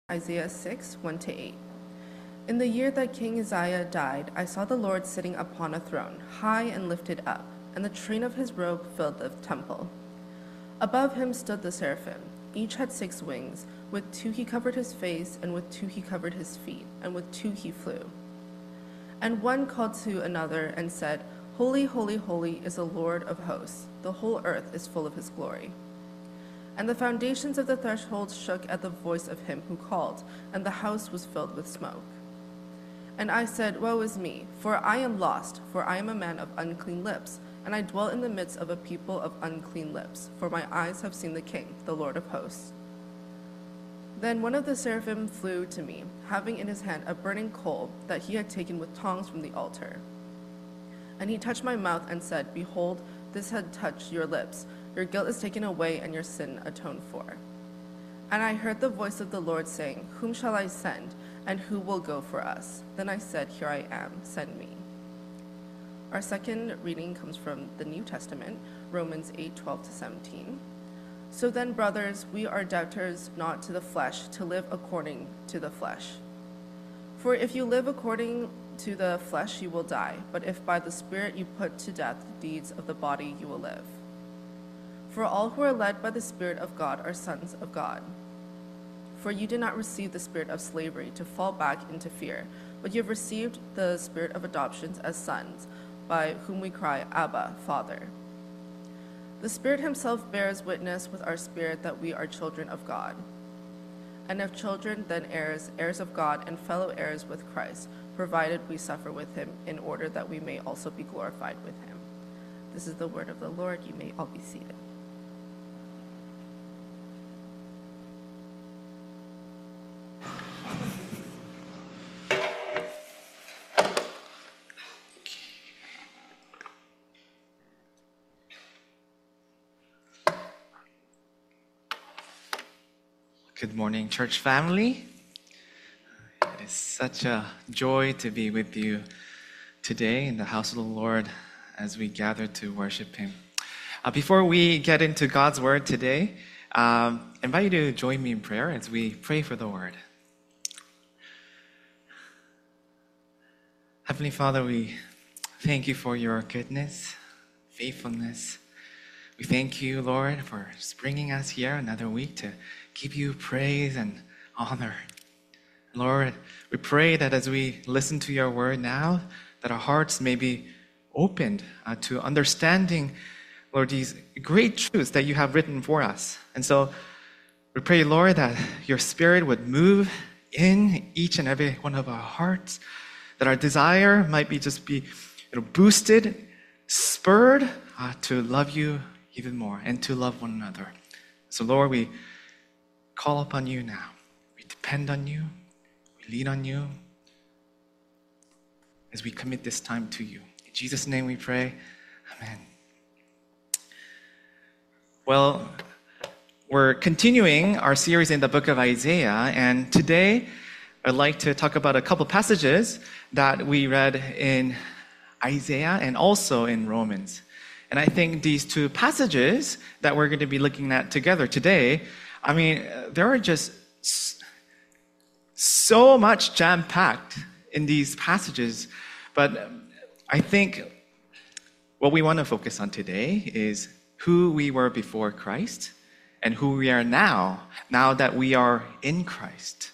Isaiah 6, 1-8. In the year that King Uzziah died, I saw the Lord sitting upon a throne, high and lifted up, and the train of his robe filled the temple. Above him stood the seraphim. Each had 6 wings. With 2 he covered his face, and with 2 he covered his feet, and with 2 he flew. And one called to another and said, Holy, holy, holy is the Lord of hosts. The whole earth is full of his glory. And the foundations of the threshold shook at the voice of him who called, and the house was filled with smoke. And I said, Woe is me, for I am lost, for I am a man of unclean lips, and I dwell in the midst of a people of unclean lips, for my eyes have seen the King, the Lord of hosts. Then one of the seraphim flew to me, having in his hand a burning coal that he had taken with tongs from the altar. And he touched my mouth and said, Behold, this had touched your lips. Your guilt is taken away and your sin atoned for. And I heard the voice of the Lord saying, Whom shall I send, and who will go for us? Then I said, Here I am, send me. Our second reading comes from the New Testament, Romans 8:12-17. So then, brothers, we are debtors not to the flesh, to live according to the flesh. For if you live according to the flesh, you will die. But if by the Spirit you put to death the deeds of the body, you will live. For all who are led by the Spirit of God are sons of God. For you did not receive the spirit of slavery to fall back into fear, but you have received the spirit of adoption as sons, by whom we cry, Abba, Father. The Spirit himself bears witness with our spirit that we are children of God. And if children, then heirs, heirs of God, and fellow heirs with Christ, provided we suffer with him, in order that we may also be glorified with him. This is the word of the Lord. You may all be seated. Good morning, church family. It is such a joy to be with you today in the house of the Lord as we gather to worship him. Before we get into God's word today, I invite you to join me in prayer as we pray for the word. Heavenly Father, we thank you for your goodness, faithfulness. We thank you, Lord, for bringing us here another week to give you praise and honor. Lord, we pray that as we listen to your word now, that our hearts may be opened to understanding, Lord, these great truths that you have written for us. And so we pray, Lord, that your Spirit would move in each and every one of our hearts, that our desire might be boosted, spurred to love you even more and to love one another. So Lord, we call upon you now. We depend on you. We lean on you as we commit this time to you. In Jesus' name we pray. Amen. Well, we're continuing our series in the book of Isaiah, and today I'd like to talk about a couple passages that we read in Isaiah and also in Romans. And I think these two passages that we're going to be looking at together today, there are just so much jam-packed in these passages. But I think what we want to focus on today is who we were before Christ and who we are now that we are in Christ.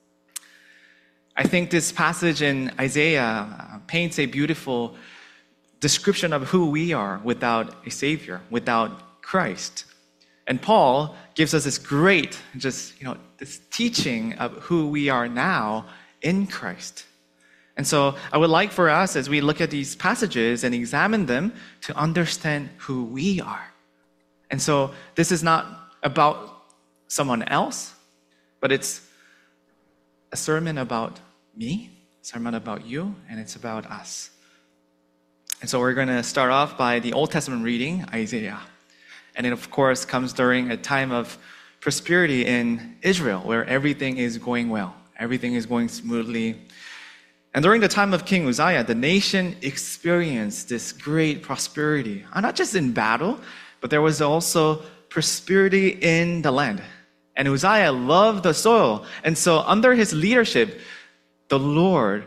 I think this passage in Isaiah paints a beautiful description of who we are without a Savior, without Christ. And Paul gives us this great, this teaching of who we are now in Christ. And so I would like for us, as we look at these passages and examine them, to understand who we are. And so this is not about someone else, but it's a sermon about me, a sermon about you, and it's about us. And so we're going to start off by the Old Testament reading, Isaiah. And it, of course, comes during a time of prosperity in Israel, where everything is going well. Everything is going smoothly. And during the time of King Uzziah, the nation experienced this great prosperity, not just in battle, but there was also prosperity in the land. And Uzziah loved the soil. And so under his leadership, the Lord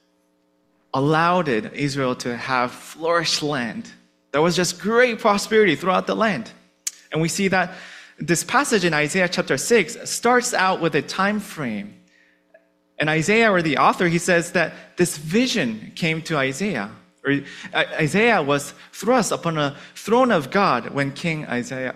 allowed Israel to have flourished land. There was just great prosperity throughout the land. And we see that this passage in Isaiah chapter 6 starts out with a time frame. And Isaiah, or the author, he says that this vision came to Isaiah. Or Isaiah was thrust upon a throne of God when King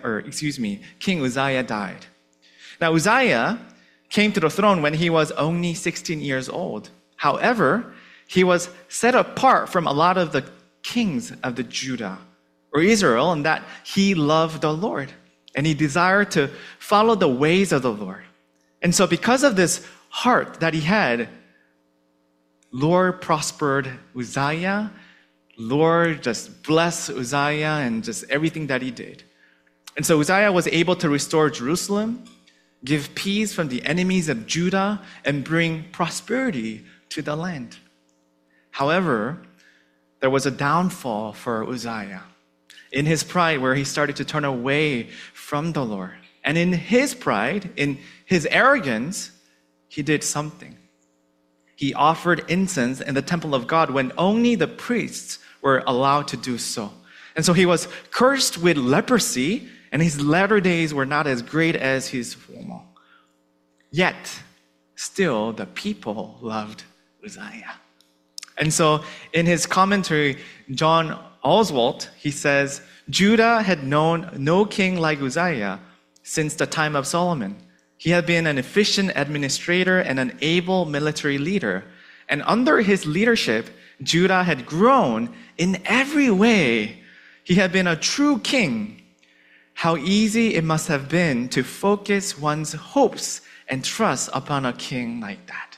Uzziah died. Now Uzziah came to the throne when he was only 16 years old. However, he was set apart from a lot of the kings of the Judah or Israel, in that he loved the Lord and he desired to follow the ways of the Lord. And so because of this heart that he had, Lord prospered Uzziah. Lord just blessed Uzziah and just everything that he did. And so Uzziah was able to restore Jerusalem, give peace from the enemies of Judah, and bring prosperity to the land. However, there was a downfall for Uzziah. In his pride, where he started to turn away from the Lord. And in his pride, in his arrogance, he did something. He offered incense in the temple of God when only the priests were allowed to do so. And so he was cursed with leprosy, and his latter days were not as great as his former. Yet, still, the people loved Uzziah. And so in his commentary, John Oswalt, he says, Judah had known no king like Uzziah since the time of Solomon. He had been an efficient administrator and an able military leader. And under his leadership, Judah had grown in every way. He had been a true king. How easy it must have been to focus one's hopes and trust upon a king like that.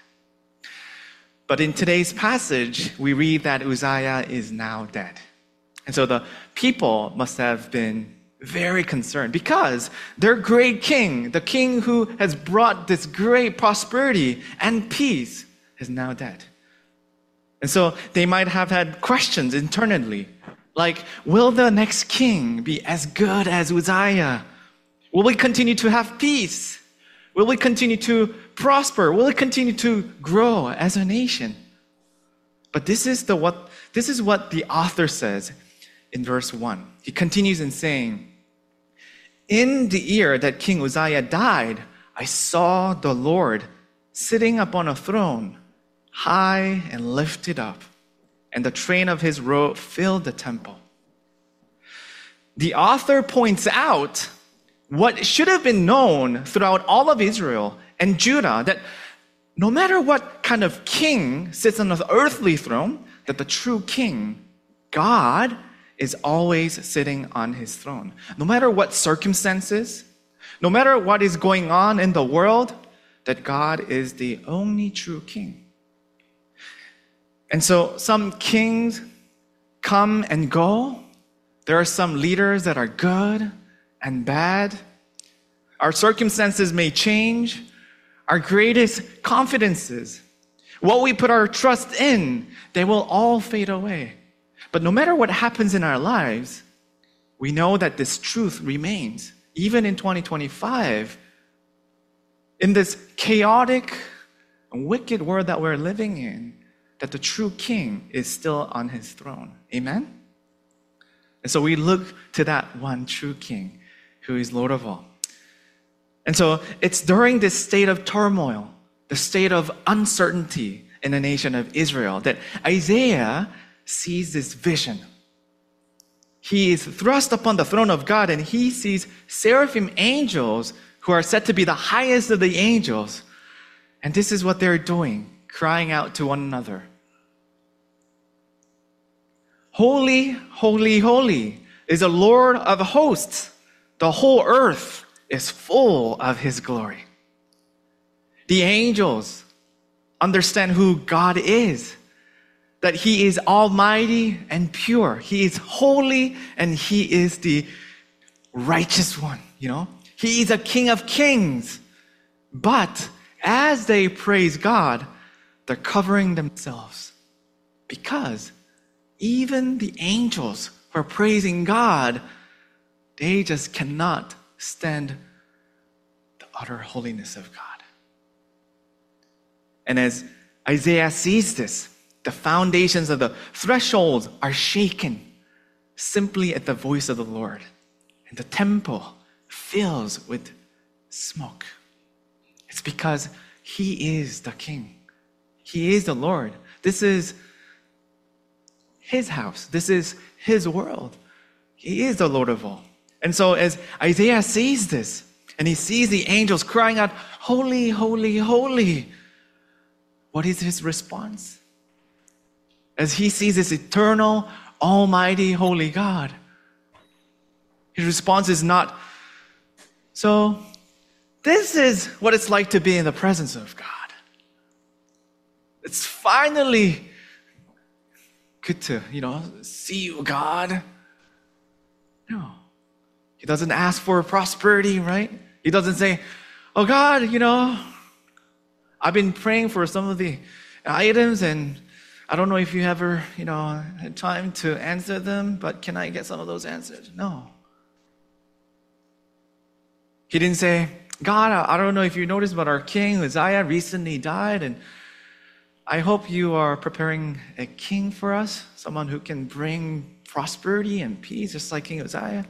But in today's passage, we read that Uzziah is now dead. And so the people must have been very concerned because their great king, the king who has brought this great prosperity and peace, is now dead. And so they might have had questions internally, like, will the next king be as good as Uzziah? Will we continue to have peace? Will we continue to prosper? Will we continue to grow as a nation? But this is what the author says in verse 1. He continues in saying, in the year that King Uzziah died, I saw the Lord sitting upon a throne, high and lifted up, and the train of his robe filled the temple. The author points out what should have been known throughout all of Israel and Judah, that no matter what kind of king sits on the earthly throne, that the true king, God, is always sitting on his throne. No matter what circumstances, no matter what is going on in the world, that God is the only true king. And so some kings come and go. There are some leaders that are good and bad. Our circumstances may change. Our greatest confidences, what we put our trust in, they will all fade away. But no matter what happens in our lives, we know that this truth remains. Even in 2025, in this chaotic and wicked world that we're living in, that the true king is still on his throne. Amen? And so we look to that one true king who is Lord of all. And so it's during this state of turmoil, the state of uncertainty in the nation of Israel, that Isaiah sees this vision. He is thrust upon the throne of God and he sees seraphim angels who are said to be the highest of the angels. And this is what they're doing, crying out to one another. Holy, holy, holy is the Lord of hosts. The whole earth is full of his glory. The angels understand who God is, that he is almighty and pure. He is holy and he is the righteous one, He is a king of kings. But as they praise God, they're covering themselves because even the angels who are praising God, they just cannot stand the utter holiness of God. And as Isaiah sees this, the foundations of the thresholds are shaken simply at the voice of the Lord. And the temple fills with smoke. It's because he is the king. He is the Lord. This is his house. This is his world. He is the Lord of all. And so as Isaiah sees this, and he sees the angels crying out, "Holy, holy, holy," what is his response? As he sees this eternal, almighty, holy God, his response is not, "So this is what it's like to be in the presence of God. It's finally good to, see you, God." No. He doesn't ask for prosperity, right? He doesn't say, "Oh God, I've been praying for some of the items and I don't know if you ever, had time to answer them, but can I get some of those answered?" No. He didn't say, "God, I don't know if you noticed, but our king Uzziah recently died, and I hope you are preparing a king for us, someone who can bring prosperity and peace, just like King Uzziah."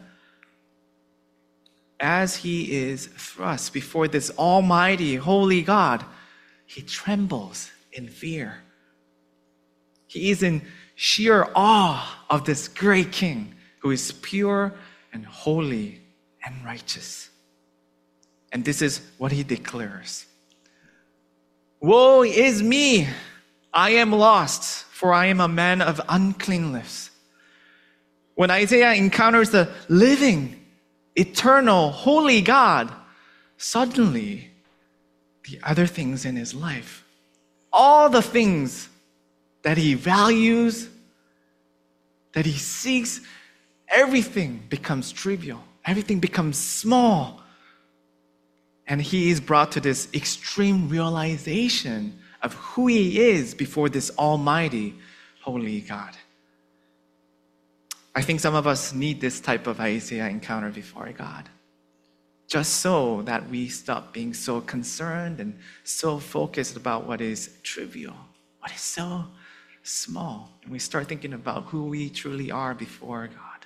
As he is thrust before this almighty, holy God, he trembles in fear. He is in sheer awe of this great king who is pure and holy and righteous. And this is what he declares. "Woe is me! I am lost, for I am a man of unclean lips." When Isaiah encounters the living, eternal, holy God, suddenly the other things in his life, all the things that he values, that he seeks, everything becomes trivial. Everything becomes small. And he is brought to this extreme realization of who he is before this almighty, holy God. I think some of us need this type of Isaiah encounter before God, just so that we stop being so concerned and so focused about what is trivial, what is so small, and we start thinking about who we truly are before God.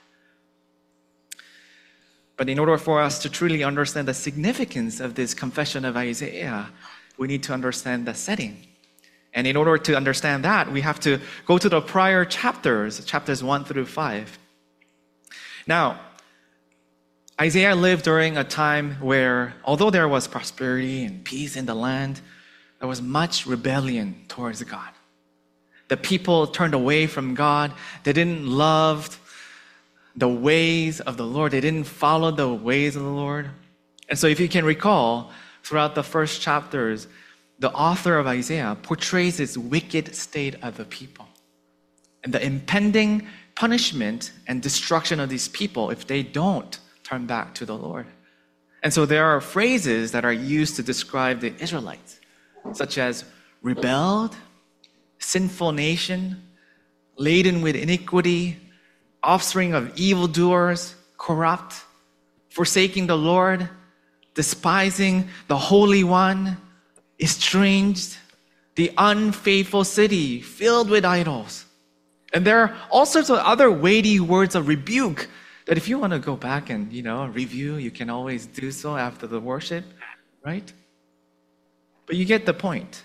But in order for us to truly understand the significance of this confession of Isaiah, we need to understand the setting. And in order to understand that, we have to go to the prior chapters 1 through 5. Now, Isaiah lived during a time where, although there was prosperity and peace in the land, there was much rebellion towards God. The people turned away from God. They didn't love the ways of the Lord. They didn't follow the ways of the Lord. And so if you can recall, throughout the first chapters, the author of Isaiah portrays this wicked state of the people and the impending punishment and destruction of these people if they don't turn back to the Lord. And so there are phrases that are used to describe the Israelites, such as rebelled, sinful nation, laden with iniquity, offspring of evildoers, corrupt, forsaking the Lord, despising the Holy One, estranged, the unfaithful city filled with idols. And there are all sorts of other weighty words of rebuke that if you want to go back and, review, you can always do so after the worship, right? But you get the point.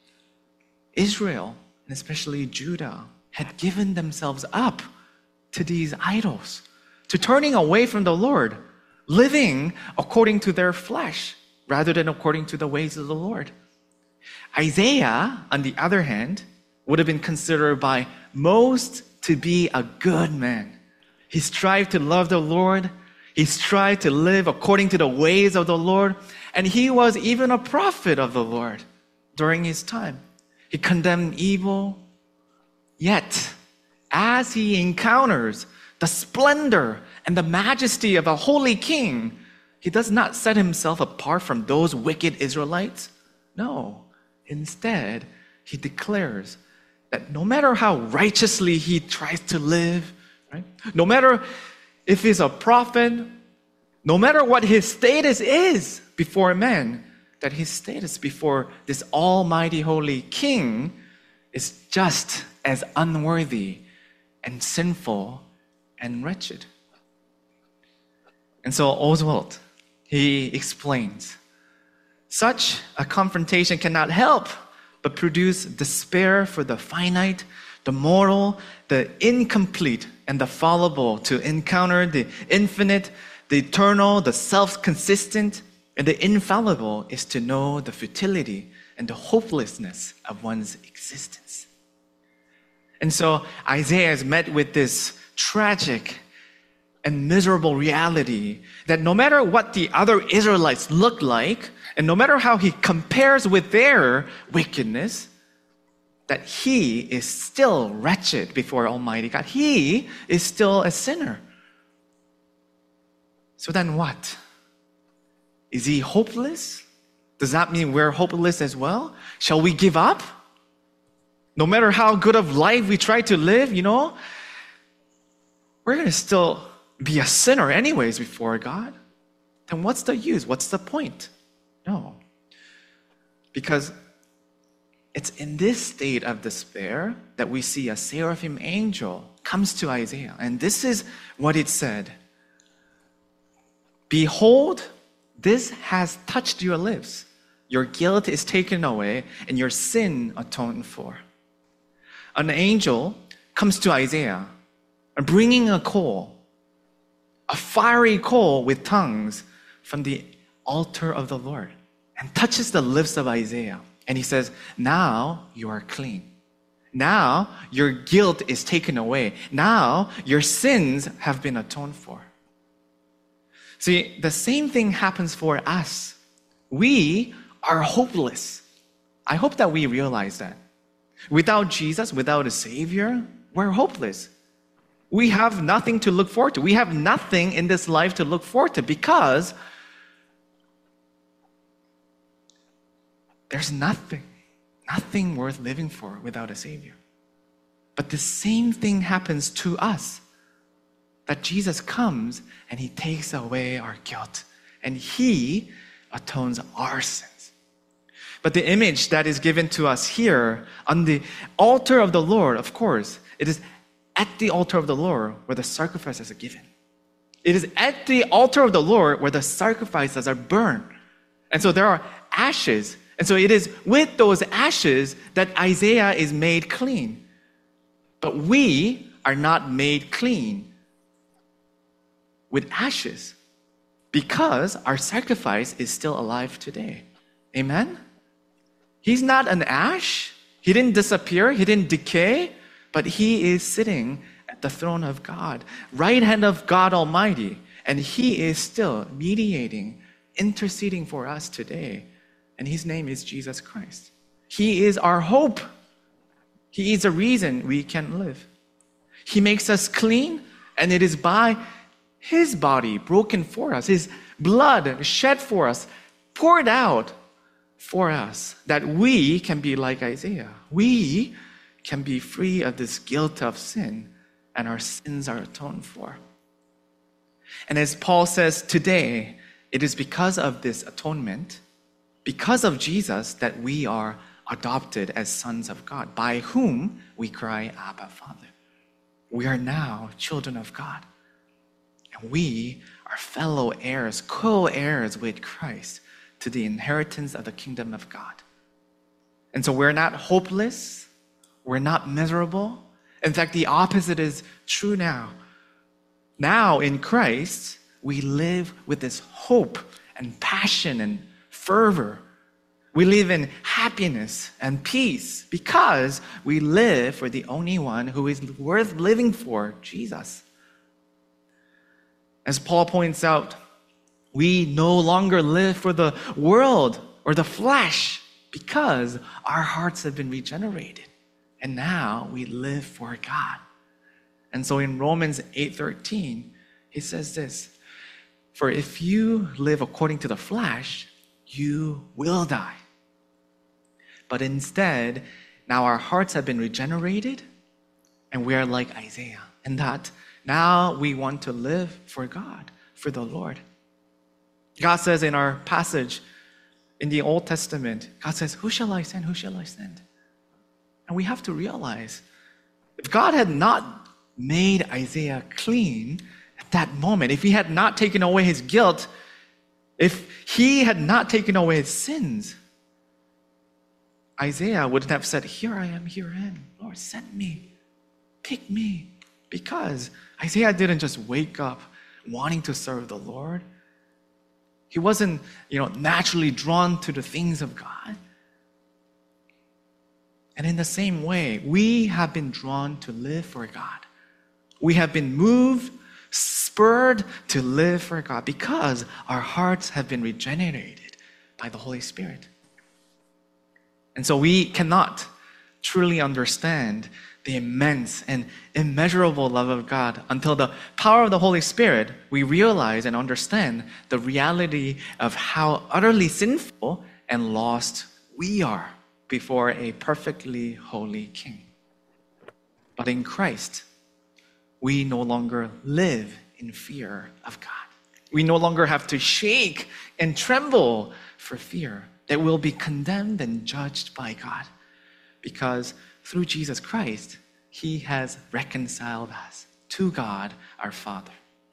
Israel, and especially Judah, had given themselves up to these idols, to turning away from the Lord, living according to their flesh rather than according to the ways of the Lord. Isaiah, on the other hand, would have been considered by most to be a good man. He strived to love the Lord. He strived to live according to the ways of the Lord. And he was even a prophet of the Lord during his time. He condemned evil. Yet, as he encounters the splendor and the majesty of a holy king, he does not set himself apart from those wicked Israelites. No. Instead, he declares that no matter how righteously he tries to live, right? No matter if he's a prophet, no matter what his status is before men, that his status before this almighty holy king is just as unworthy and sinful and wretched. And so Oswald, he explains, such a confrontation cannot help but produce despair for the finite, the mortal, the incomplete, and the fallible to encounter the infinite, the eternal, the self-consistent, and the infallible is to know the futility and the hopelessness of one's existence. And so Isaiah is met with this tragic and miserable reality that no matter what the other Israelites look like, and no matter how he compares with their wickedness, that he is still wretched before Almighty God. He is still a sinner. So then what? Is he hopeless? Does that mean we're hopeless as well? Shall we give up? No matter how good of life we try to live, we're going to still be a sinner anyways before God. Then what's the use? What's the point? No. Because it's in this state of despair that we see a seraphim angel comes to Isaiah. And this is what it said. Behold, this has touched your lips. Your guilt is taken away and your sin atoned for. An angel comes to Isaiah and bringing a coal, a fiery coal with tongues from the altar of the Lord, and touches the lips of Isaiah. And he says, now you are clean. Now your guilt is taken away. Now your sins have been atoned for. See, the same thing happens for us. We are hopeless. I hope that we realize that. Without Jesus, without a Savior, we're hopeless. We have nothing to look forward to. We have nothing in this life to look forward to because there's nothing worth living for without a Savior. But the same thing happens to us. That Jesus comes and he takes away our guilt and he atones our sins. But the image that is given to us here on the altar of the Lord, of course, it is at the altar of the Lord where the sacrifices are given. It is at the altar of the Lord where the sacrifices are burned. And so there are ashes. And so it is with those ashes that Isaiah is made clean. But we are not made clean with ashes because our sacrifice is still alive today. Amen? He's not an ash. He didn't disappear. He didn't decay. But he is sitting at the throne of God, right hand of God Almighty. And he is still mediating, interceding for us today. And his name is Jesus Christ. He is our hope. He is the reason we can live. He makes us clean, and it is by his body broken for us, his blood shed for us, poured out for us, that we can be like Isaiah. We can be free of this guilt of sin, and our sins are atoned for. And as Paul says today, it is because of this atonement, because of Jesus, that we are adopted as sons of God, by whom we cry, Abba, Father. We are now children of God. And we are fellow heirs, co-heirs with Christ to the inheritance of the kingdom of God. And so we're not hopeless. We're not miserable. In fact, the opposite is true now. Now in Christ, we live with this hope and passion and fervor. We live in happiness and peace because we live for the only one who is worth living for, Jesus. As Paul points out, we no longer live for the world or the flesh because our hearts have been regenerated. And now we live for God. And so in Romans 8:13, he says this, for if you live according to the flesh, you will die. But instead, now our hearts have been regenerated, and we are like Isaiah, in that now we want to live for God, for the Lord. God says in our passage in the Old Testament, God says, who shall I send? Who shall I send? And we have to realize, if God had not made Isaiah clean at that moment, if he had not taken away his guilt, if he had not taken away his sins, Isaiah wouldn't have said, here I am, Lord, send me, pick me. Because Isaiah didn't just wake up wanting to serve the Lord. He wasn't, naturally drawn to the things of God. And in the same way, we have been drawn to live for God. We have been moved, spurred to live for God because our hearts have been regenerated by the Holy Spirit. And so we cannot truly understand the immense and immeasurable love of God until the power of the Holy Spirit, we realize and understand the reality of how utterly sinful and lost we are before a perfectly holy King. But in Christ, we no longer live in fear of God. We no longer have to shake and tremble for fear that we'll be condemned and judged by God, because through Jesus Christ, he has reconciled us to God, our Father.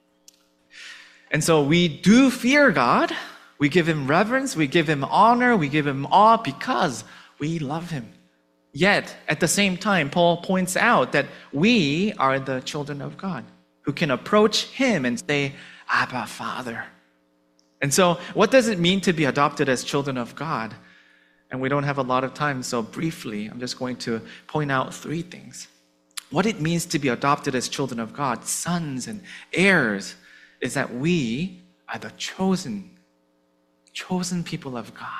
And so we do fear God. We give him reverence, we give him honor, we give him awe because we love him. Yet, at the same time, Paul points out that we are the children of God who can approach him and say, Abba, Father. And so, what does it mean to be adopted as children of God? And we don't have a lot of time, so briefly, I'm just going to point out 3 things. What it means to be adopted as children of God, sons and heirs, is that we are the chosen people of God.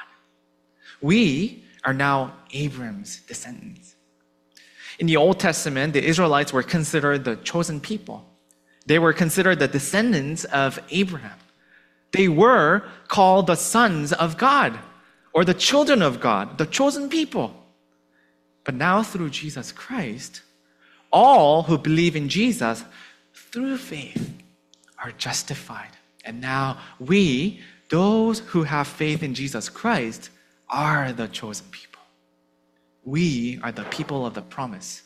We are now Abraham's descendants. In the Old Testament, the Israelites were considered the chosen people. They were considered the descendants of Abraham. They were called the sons of God, or the children of God, the chosen people. But now through Jesus Christ, all who believe in Jesus through faith are justified. And now we, those who have faith in Jesus Christ, are the chosen people. We are the people of the promise.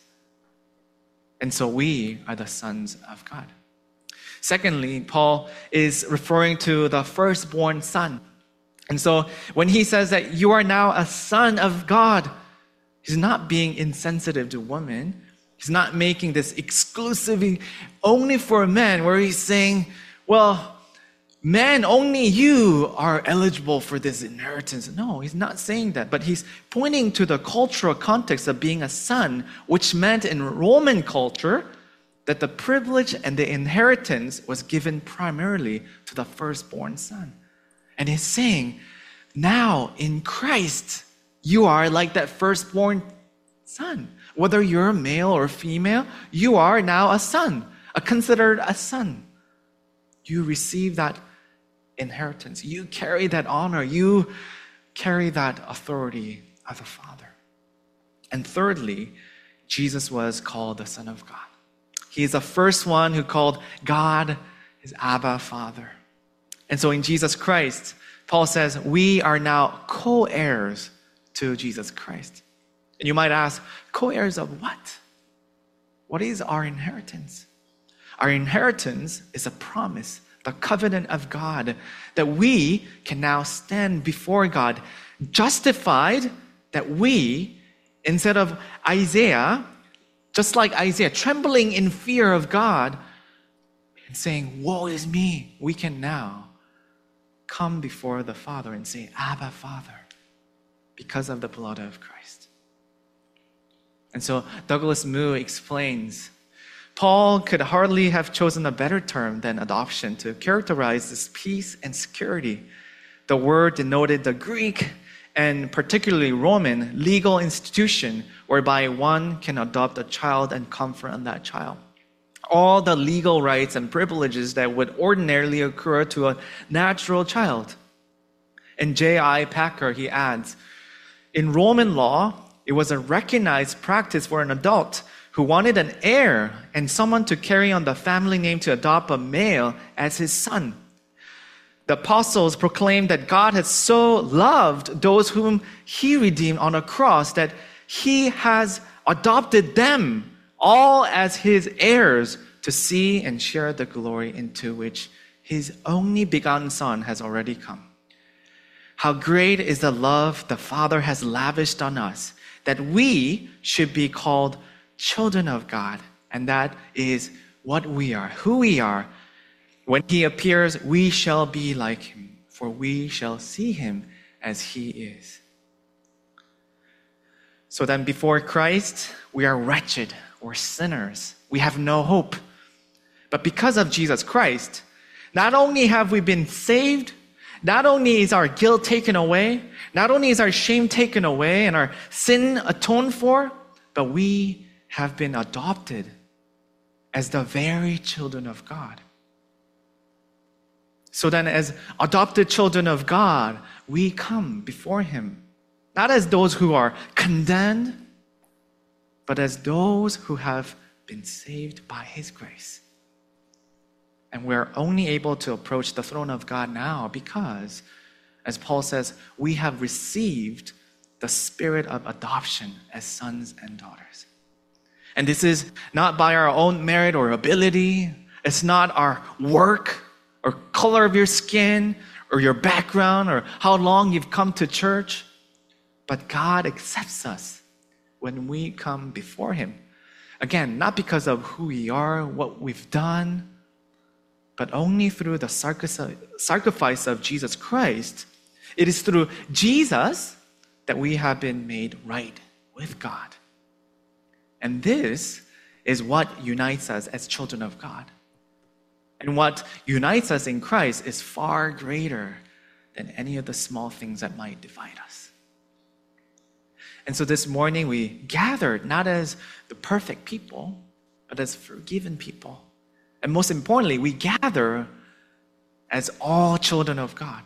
And so we are the sons of God. Secondly, Paul is referring to the firstborn son. And so when he says that you are now a son of God, he's not being insensitive to women. He's not making this exclusively only for men, where he's saying, well, men, only you are eligible for this inheritance. No, he's not saying that, but he's pointing to the cultural context of being a son, which meant in Roman culture that the privilege and the inheritance was given primarily to the firstborn son. And he's saying, now in Christ, you are like that firstborn son. Whether you're male or female, you are now a son, considered a son. You receive that inheritance. You carry that honor. You carry that authority of the Father. And thirdly, Jesus was called the Son of God. He is the first one who called God his Abba, Father. And so in Jesus Christ, Paul says, we are now co-heirs to Jesus Christ. And you might ask, co-heirs of what? What is our inheritance? Our inheritance is a promise, the covenant of God, that we can now stand before God, justified that we, instead of Isaiah, just like Isaiah, trembling in fear of God and saying, woe is me, we can now come before the Father and say, Abba, Father, because of the blood of Christ. And so Douglas Moo explains, Paul could hardly have chosen a better term than adoption to characterize this peace and security. The word denoted the Greek and particularly Roman legal institution whereby one can adopt a child and comfort on that child. All the legal rights and privileges that would ordinarily occur to a natural child. And J.I. Packer, he adds, in Roman law, it was a recognized practice for an adult who wanted an heir and someone to carry on the family name to adopt a male as his son. the apostles proclaimed that God has so loved those whom he redeemed on a cross that he has adopted them all as his heirs to see and share the glory into which his only begotten Son has already come. How great is the love the Father has lavished on us, that we should be called children of God. And that is what we are, who we are. When he appears, we shall be like him, for we shall see him as he is. So then before Christ, we are wretched, we're sinners, we have no hope. But because of Jesus Christ, not only have we been saved, not only is our guilt taken away, not only is our shame taken away and our sin atoned for, but we have been adopted as the very children of God. So then, as adopted children of God, we come before him, not as those who are condemned, but as those who have been saved by his grace. And we're only able to approach the throne of God now because, as Paul says, we have received the spirit of adoption as sons and daughters. And this is not by our own merit or ability. It's not our work or color of your skin or your background or how long you've come to church. But God accepts us when we come before him. Again, not because of who we are, what we've done, but only through the sacrifice of Jesus Christ. It is through Jesus that we have been made right with God. And this is what unites us as children of God. And what unites us in Christ is far greater than any of the small things that might divide us. And so this morning we gathered not as the perfect people, but as forgiven people. And most importantly, we gather as all children of God.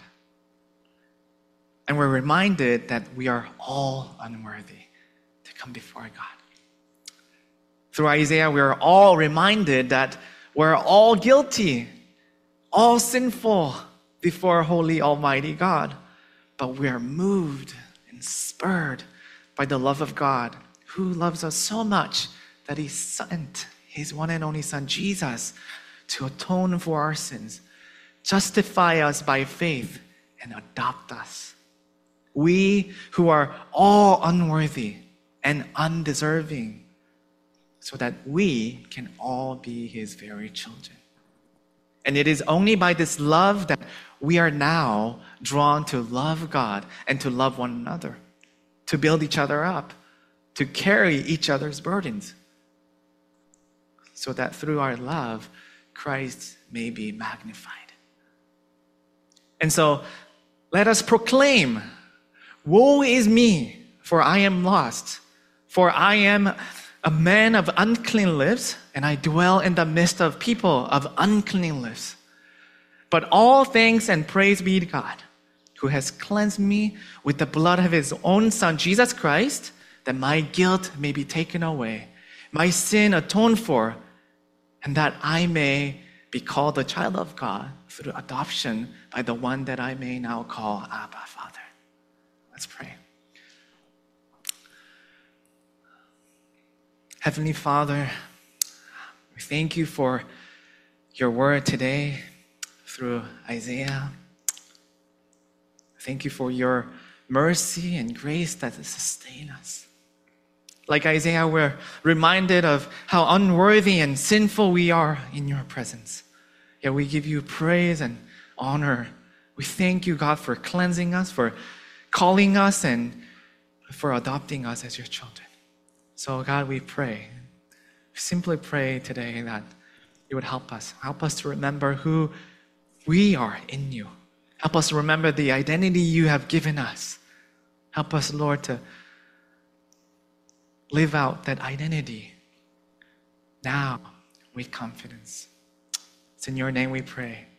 And we're reminded that we are all unworthy to come before God. Through Isaiah, we are all reminded that we're all guilty, all sinful before holy, almighty God. But we are moved and spurred by the love of God, who loves us so much that he sent his one and only Son, Jesus, to atone for our sins, justify us by faith, and adopt us. We who are all unworthy and undeserving, so that we can all be his very children. And it is only by this love that we are now drawn to love God and to love one another, to build each other up, to carry each other's burdens, so that through our love, Christ may be magnified. And so, let us proclaim, "Woe is me, for I am lost, for I am a man of unclean lips, and I dwell in the midst of people of unclean lips. But all thanks and praise be to God, who has cleansed me with the blood of his own Son, Jesus Christ, that my guilt may be taken away, my sin atoned for, and that I may be called a child of God through adoption by the one that I may now call Abba, Father." Let's pray. Heavenly Father, we thank you for your word today through Isaiah. Thank you for your mercy and grace that sustain us. Like Isaiah, we're reminded of how unworthy and sinful we are in your presence. Yet we give you praise and honor. We thank you, God, for cleansing us, for calling us, and for adopting us as your children. So God, we pray, simply pray today that you would help us to remember who we are in you. Help us to remember the identity you have given us. Help us, Lord, to live out that identity now with confidence. It's in your name we pray.